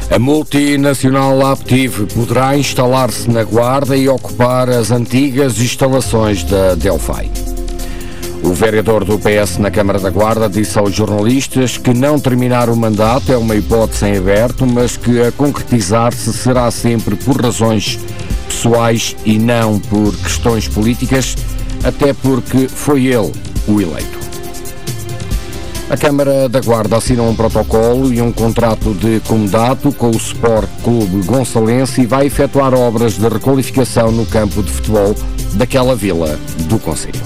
A multinacional Aptiv poderá instalar-se na Guarda e ocupar as antigas instalações da Delphi. O vereador do PS na Câmara da Guarda disse aos jornalistas que não terminar o mandato é uma hipótese em aberto, mas que a concretizar-se será sempre por razões pessoais e não por questões políticas, até porque foi ele o eleito. A Câmara da Guarda assinou um protocolo e um contrato de comodato com o Sport Clube Gonçalense e vai efetuar obras de requalificação no campo de futebol daquela vila do concelho.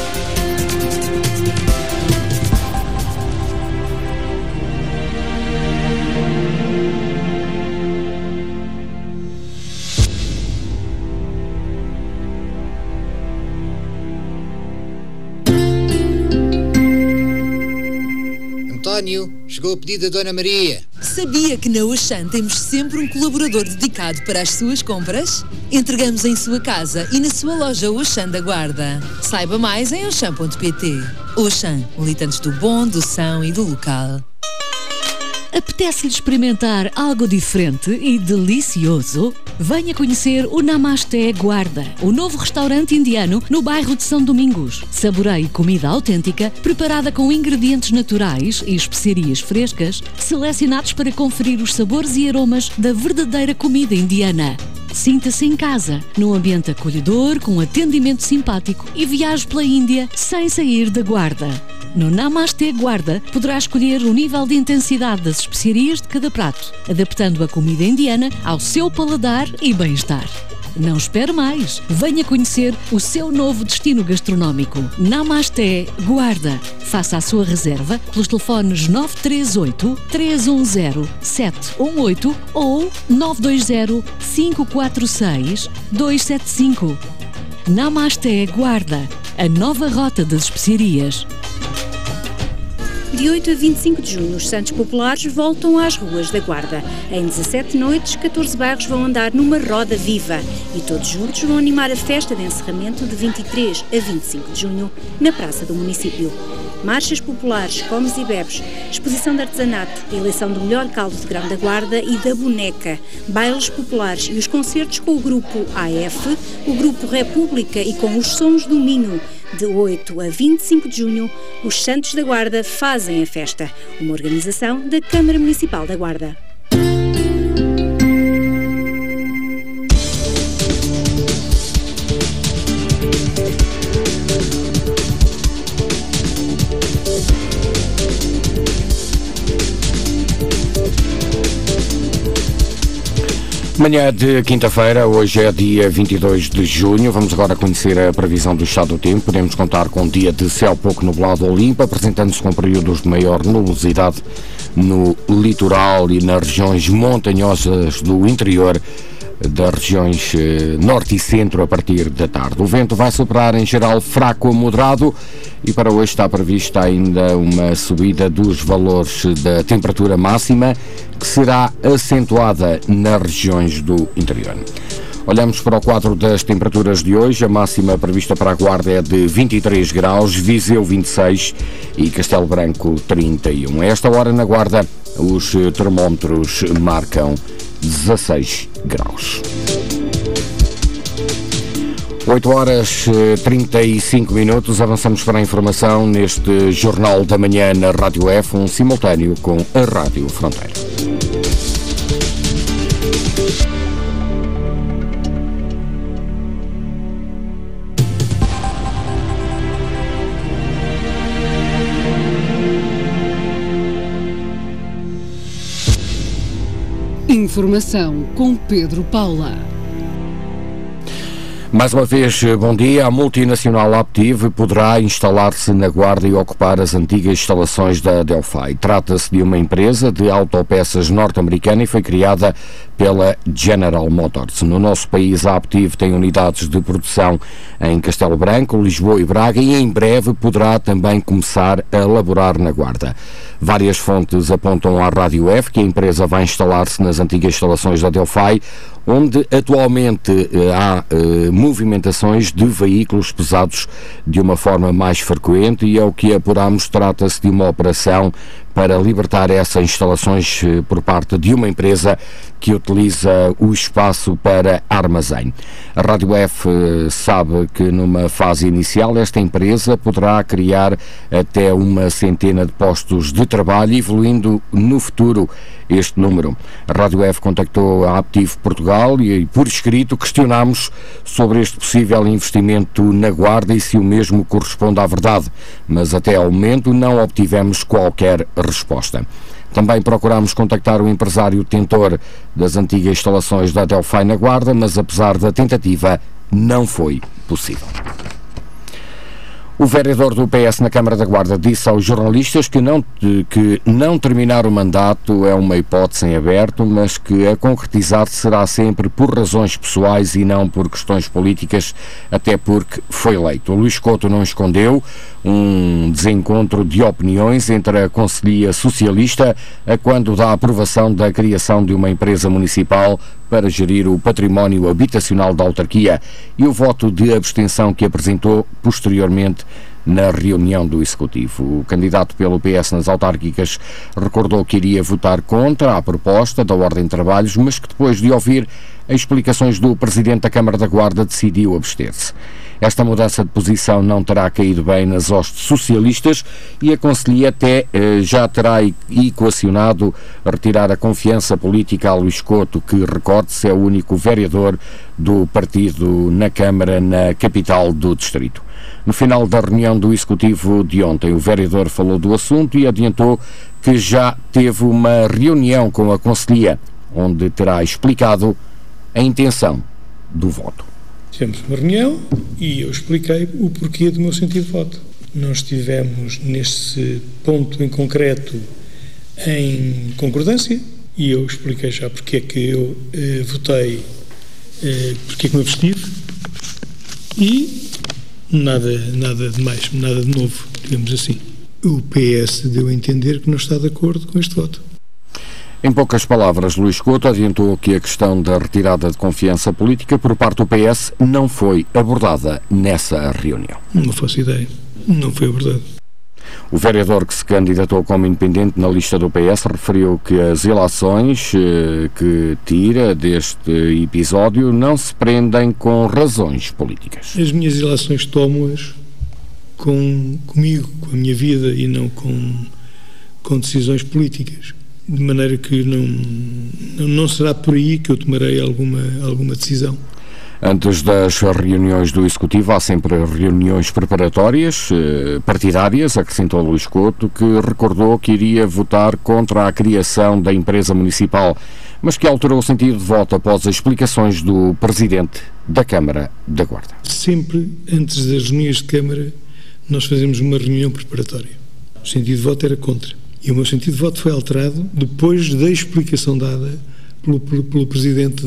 António, chegou o pedido da Dona Maria. Sabia que na Auchan temos sempre um colaborador dedicado para as suas compras? Entregamos em sua casa e na sua loja Auchan da Guarda. Saiba mais em auchan.pt. Auchan, militantes do bom, do são e do local. Apetece-lhe experimentar algo diferente e delicioso? Venha conhecer o Namasté Guarda, o novo restaurante indiano no bairro de São Domingos. Saboreie comida autêntica, preparada com ingredientes naturais e especiarias frescas, selecionados para conferir os sabores e aromas da verdadeira comida indiana. Sinta-se em casa, num ambiente acolhedor, com atendimento simpático e viaje pela Índia sem sair da Guarda. No Namasté Guarda poderá escolher o nível de intensidade das especiarias de cada prato, adaptando a comida indiana ao seu paladar e bem-estar. Não espere mais, venha conhecer o seu novo destino gastronómico. Namasté Guarda. Faça a sua reserva pelos telefones 938-310-718 ou 920-546-275. Namasté Guarda, a nova rota das especiarias. De 8 a 25 de junho, os Santos Populares voltam às ruas da Guarda. Em 17 noites, 14 bairros vão andar numa roda viva e todos juntos vão animar a festa de encerramento de 23 a 25 de junho na Praça do Município. Marchas populares, comes e bebes, exposição de artesanato, eleição do melhor caldo de grão da Guarda e da boneca, bailes populares e os concertos com o grupo AF, o grupo República e com os Sons do Minho. De 8 a 25 de junho, os Santos da Guarda fazem a festa, uma organização da Câmara Municipal da Guarda. Manhã de quinta-feira, hoje é dia 22 de junho, vamos agora conhecer a previsão do estado do tempo. Podemos contar com um dia de céu pouco nublado ou limpo, apresentando-se com períodos de maior nubosidade no litoral e nas regiões montanhosas do interior das regiões norte e centro a partir da tarde. O vento vai soprar em geral fraco a moderado e para hoje está prevista ainda uma subida dos valores da temperatura máxima, que será acentuada nas regiões do interior. Olhamos para o quadro das temperaturas de hoje. A máxima prevista para a Guarda é de 23 graus, Viseu 26 e Castelo Branco 31. A esta hora na Guarda os termómetros marcam 16 graus. 8 horas 35 minutos, avançamos para a informação neste Jornal da Manhã na Rádio F, um simultâneo com a Rádio Fronteira. Informação com Pedro Paula. Mais uma vez, bom dia. A multinacional Aptiv poderá instalar-se na Guarda e ocupar as antigas instalações da Delphi. Trata-se de uma empresa de autopeças norte-americana e foi criada pela General Motors. No nosso país, a Aptiv tem unidades de produção em Castelo Branco, Lisboa e Braga e em breve poderá também começar a laborar na Guarda. Várias fontes apontam à Rádio F que a empresa vai instalar-se nas antigas instalações da Delphi, onde atualmente há movimentações de veículos pesados de uma forma mais frequente e, ao que apuramos, trata-se de uma operação para libertar essas instalações por parte de uma empresa que utiliza o espaço para armazém. A Rádio F sabe que numa fase inicial esta empresa poderá criar até uma centena de postos de trabalho, evoluindo no futuro este número. A Rádio F contactou a Aptiv Portugal e por escrito questionámos sobre este possível investimento na Guarda e se o mesmo corresponde à verdade, mas até ao momento não obtivemos qualquer resposta. Também procurámos contactar o empresário detentor das antigas instalações da Delphi na Guarda, mas apesar da tentativa, não foi possível. O vereador do PS na Câmara da Guarda disse aos jornalistas que não terminar o mandato é uma hipótese em aberto, mas que a concretizar será sempre por razões pessoais e não por questões políticas, até porque foi eleito. O Luís Couto não escondeu um desencontro de opiniões entre a Conselhia Socialista a quando da aprovação da criação de uma empresa municipal para gerir o património habitacional da autarquia e o voto de abstenção que apresentou posteriormente na reunião do Executivo. O candidato pelo PS nas autárquicas recordou que iria votar contra a proposta da Ordem de Trabalhos, mas que depois de ouvir as explicações do Presidente da Câmara da Guarda decidiu abster-se. Esta mudança de posição não terá caído bem nas hostes socialistas e a Conselhia até já terá equacionado retirar a confiança política a Luís Couto, que, recorde-se, é o único vereador do partido na Câmara, na capital do distrito. No final da reunião do Executivo de ontem, o vereador falou do assunto e adiantou que já teve uma reunião com a Conselhia, onde terá explicado a intenção do voto. Tivemos uma reunião e eu expliquei o porquê do meu sentido de voto. Não estivemos neste ponto em concreto em concordância e eu expliquei já porque é que eu votei, porque é que me abstive e nada de mais, nada de novo, digamos assim. O PS deu a entender que não está de acordo com este voto. Em poucas palavras, Luís Couto adiantou que a questão da retirada de confiança política por parte do PS não foi abordada nessa reunião. Não faço ideia. Não foi abordado. O vereador que se candidatou como independente na lista do PS referiu que as ilações que tira deste episódio não se prendem com razões políticas. As minhas ilações tomo-as comigo, com a minha vida e não com decisões políticas. De maneira que não será por aí que eu tomarei alguma decisão. Antes das reuniões do Executivo, há sempre reuniões preparatórias, partidárias, acrescentou Luís Couto, que recordou que iria votar contra a criação da empresa municipal, mas que alterou o sentido de voto após as explicações do Presidente da Câmara da Guarda. Sempre, antes das reuniões de Câmara, nós fazemos uma reunião preparatória. O sentido de voto era contra. E o meu sentido de voto foi alterado depois da explicação dada pelo Presidente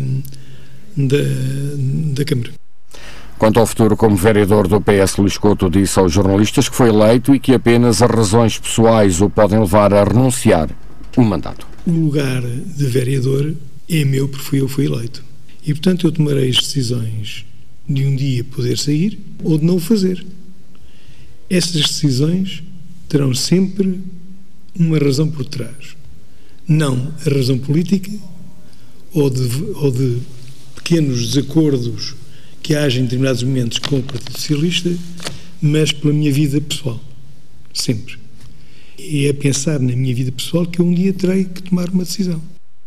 da Câmara. Quanto ao futuro como vereador do PS, Luís Couto disse aos jornalistas que foi eleito e que apenas as razões pessoais o podem levar a renunciar o mandato. O lugar de vereador é meu porque eu fui eleito. E, portanto, eu tomarei as decisões de um dia poder sair ou de não o fazer. Essas decisões terão sempre uma razão por trás, não a razão política ou de pequenos desacordos que haja em determinados momentos com o Partido Socialista, mas pela minha vida pessoal, sempre. E é pensar na minha vida pessoal que eu um dia terei que tomar uma decisão.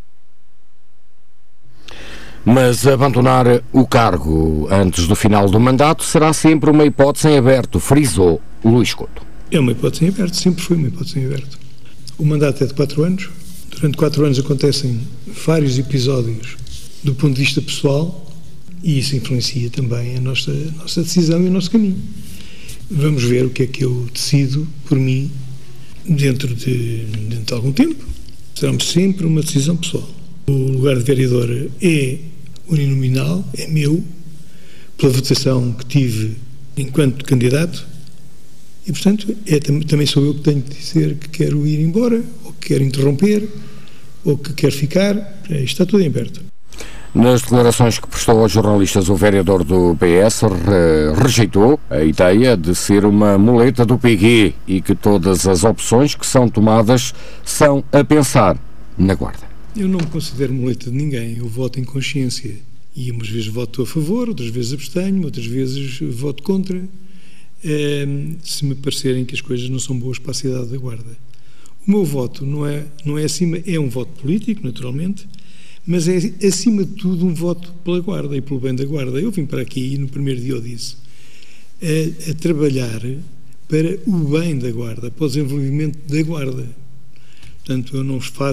Mas abandonar o cargo antes do final do mandato será sempre uma hipótese em aberto, frisou Luís Couto. É uma hipótese em aberto, sempre foi uma hipótese em aberto. O mandato é de 4 anos. Durante 4 anos acontecem vários episódios do ponto de vista pessoal e isso influencia também a nossa decisão e o nosso caminho. Vamos ver o que é que eu decido por mim dentro de algum tempo. Será sempre uma decisão pessoal. O lugar de vereador é uninominal, é meu, pela votação que tive enquanto candidato. E, portanto, também sou eu que tenho de dizer que quero ir embora, ou que quero interromper, ou que quero ficar. Está tudo em aberto. Nas declarações que prestou aos jornalistas, o vereador do PS rejeitou a ideia de ser uma muleta do PG e que todas as opções que são tomadas são a pensar na Guarda. Eu não me considero muleta de ninguém, eu voto em consciência e umas vezes voto a favor, outras vezes abstenho, outras vezes voto contra, se me parecerem que as coisas não são boas para a cidade da Guarda. O meu voto não é acima, é um voto político, naturalmente, mas é, acima de tudo, um voto pela Guarda e pelo bem da Guarda. Eu vim para aqui e no primeiro dia eu disse a trabalhar para o bem da Guarda, para o desenvolvimento da Guarda. Portanto, eu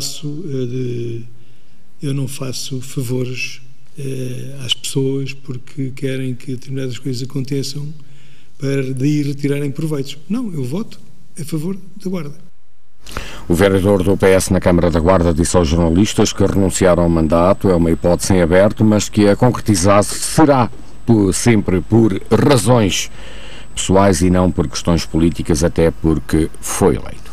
não faço favores às pessoas porque querem que determinadas coisas aconteçam para daí retirarem proveitos. Não, eu voto a favor da Guarda. O vereador do PS na Câmara da Guarda disse aos jornalistas que renunciar ao mandato é uma hipótese em aberto, mas que a concretizar será sempre por razões pessoais e não por questões políticas, até porque foi eleito.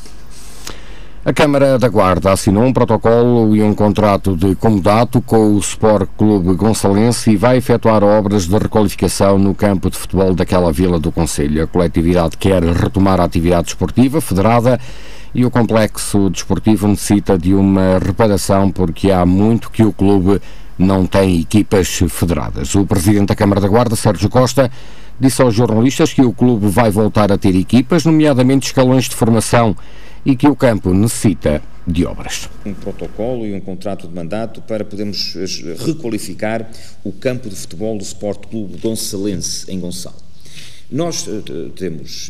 A Câmara da Guarda assinou um protocolo e um contrato de comodato com o Sport Clube Gonçalense e vai efetuar obras de requalificação no campo de futebol daquela vila do concelho. A coletividade quer retomar a atividade esportiva federada e o complexo desportivo necessita de uma reparação porque há muito que o clube não tem equipas federadas. O presidente da Câmara da Guarda, Sérgio Costa, disse aos jornalistas que o clube vai voltar a ter equipas, nomeadamente escalões de formação, e que o campo necessita de obras. Um protocolo e um contrato de mandato para podermos requalificar o campo de futebol do Sport Clube Gonçalense, em Gonçalo. Nós temos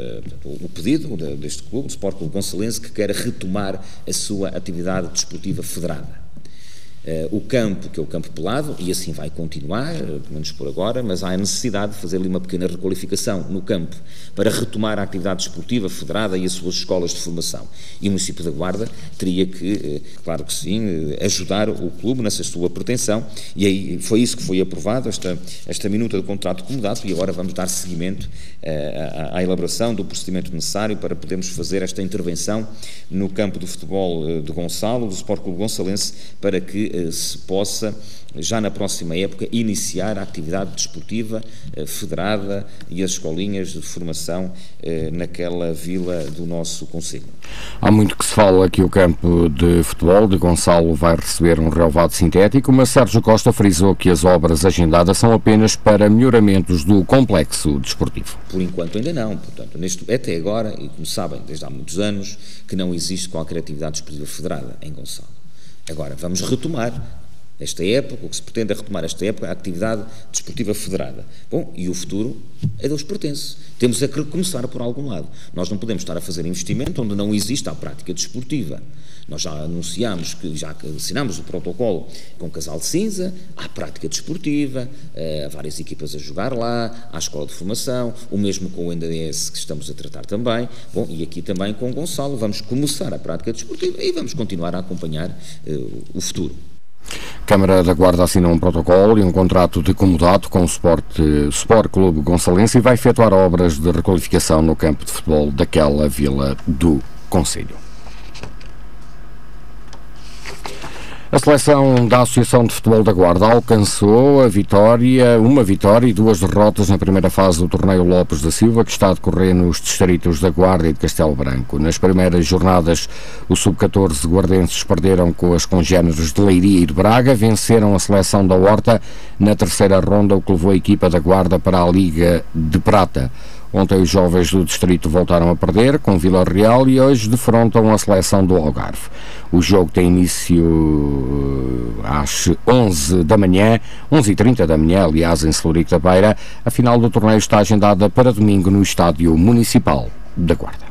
o pedido deste clube, do Sport Clube Gonçalense, que quer retomar a sua atividade desportiva federada. O campo, que é o campo pelado, e assim vai continuar, pelo menos por agora, mas há a necessidade de fazer ali uma pequena requalificação no campo para retomar a atividade desportiva federada e as suas escolas de formação. E o município da Guarda teria que, claro que sim, ajudar o clube nessa sua pretensão, e aí foi isso que foi aprovado, esta minuta do contrato de comodato, e agora vamos dar seguimento à elaboração do procedimento necessário para podermos fazer esta intervenção no campo do futebol de Gonçalo, do Sport Clube Gonçalense, para que se possa, já na próxima época, iniciar a atividade desportiva federada e as escolinhas de formação naquela vila do nosso concelho. Há muito que se fala que o campo de futebol de Gonçalo vai receber um relvado sintético, mas Sérgio Costa frisou que as obras agendadas são apenas para melhoramentos do complexo desportivo. Por enquanto ainda não, portanto, até agora, e como sabem, desde há muitos anos, que não existe qualquer atividade desportiva federada em Gonçalo. Agora, vamos retomar esta época, o que se pretende é retomar esta época, a atividade desportiva federada. Bom, e o futuro é Deus pertence. Temos é que começar por algum lado. Nós não podemos estar a fazer investimento onde não existe a prática desportiva. Nós já anunciámos, já assinámos o protocolo com o Casal de Cinza, há prática desportiva, há várias equipas a jogar lá, há a escola de formação, o mesmo com o NDS que estamos a tratar também, bom, e aqui também com o Gonçalo, vamos começar a prática desportiva e vamos continuar a acompanhar o futuro. Câmara da Guarda assinou um protocolo e um contrato de comodato com o Sport Clube Gonçalense e vai efetuar obras de requalificação no campo de futebol daquela vila do concelho. A seleção da Associação de Futebol da Guarda alcançou uma vitória e 2 derrotas na primeira fase do torneio Lopes da Silva, que está a decorrer nos distritos da Guarda e de Castelo Branco. Nas primeiras jornadas, os sub-14 guardenses perderam com as congéneres de Leiria e de Braga, venceram a seleção da Horta na terceira ronda, o que levou a equipa da Guarda para a Liga de Prata. Ontem os jovens do distrito voltaram a perder com Vila Real e hoje defrontam a seleção do Algarve. O jogo tem início às 11h30 da manhã, aliás, em Celurico da Beira. A final do torneio está agendada para domingo no Estádio Municipal da Guarda.